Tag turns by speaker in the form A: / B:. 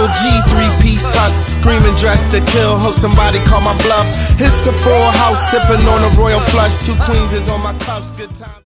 A: double G, three-piece tux, screaming dressed to kill. Hope somebody call my bluff. It's a full house, sipping on a royal flush. Two queens is on my cuffs. Good time.